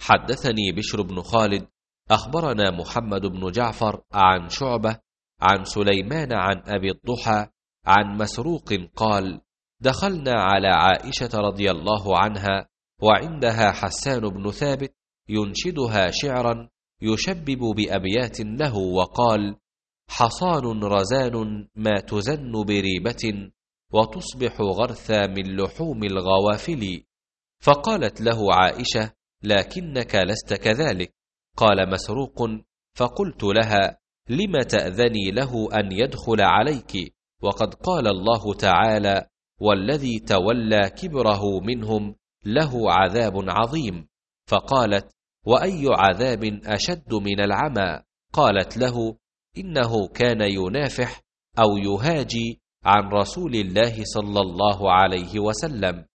حدثني بشر بن خالد أخبرنا محمد بن جعفر عن شعبة عن سليمان عن أبي الضحى عن مسروق قال: دخلنا على عائشة رضي الله عنها وعندها حسان بن ثابت ينشدها شعرا يشبب بأبيات له وقال: حصان رزان ما تزن بريبة وتصبح غرثا من لحوم الغوافل. فقالت له عائشة: لكنك لست كذلك. قال مسروق: فقلت لها: لم تأذني له أن يدخل عليك وقد قال الله تعالى: والذي تولى كبره منهم له عذاب عظيم. فقالت: وأي عذاب أشد من العمى؟ قالت له: إنه كان ينافح أو يهاجي عن رسول الله صلى الله عليه وسلم.